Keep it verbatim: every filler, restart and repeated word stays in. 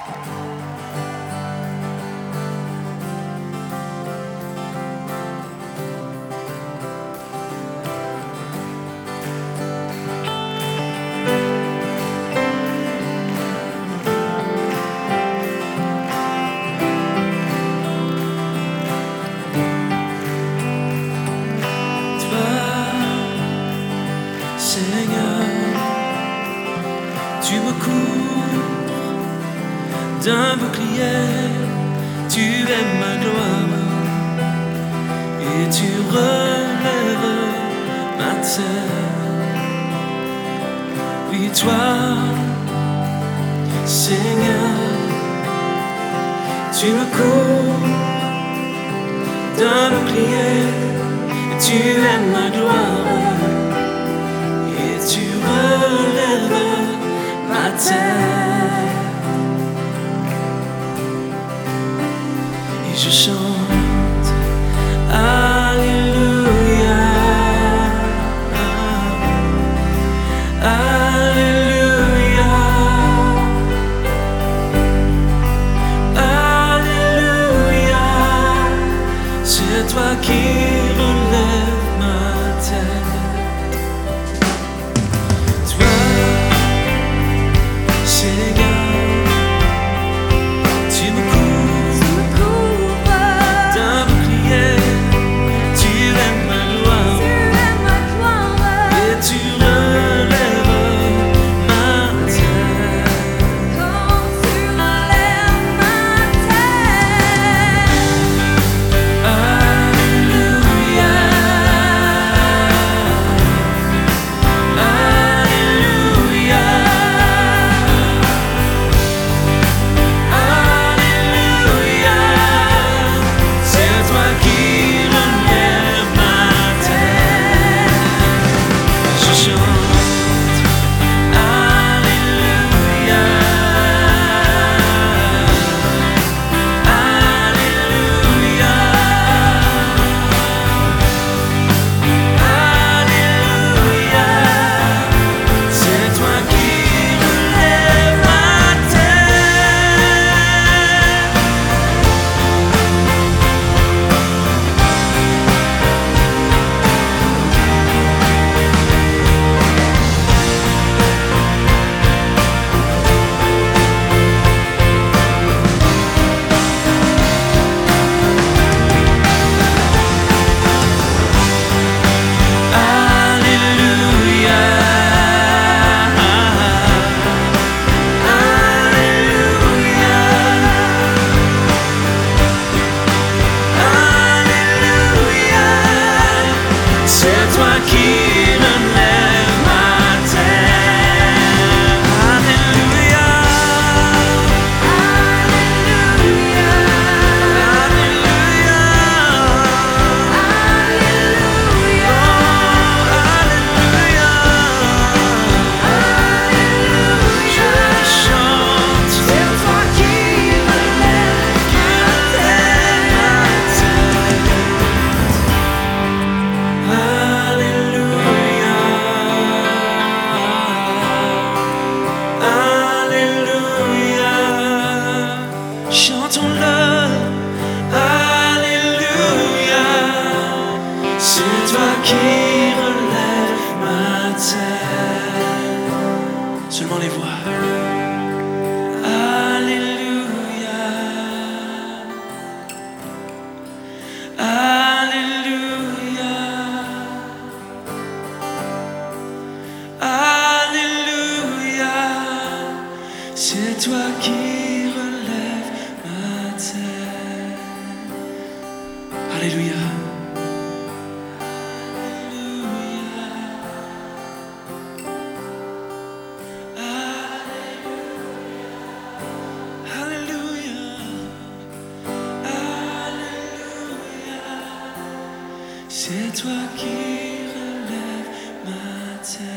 Tu me couvres d'un bouclier, tu es ma gloire et tu relèves ma tête. Oui, toi, Seigneur, tu me couvres d'un bouclier et tu es ma gloire et tu relèves ma tête. Et je chante Alléluia, Alléluia, Alléluia. C'est toi qui relèves ma tête. Seulement les voix. Alléluia, Alléluia, Alléluia. C'est toi qui relèves ma tête. Alléluia. C'est toi qui relèves ma tête.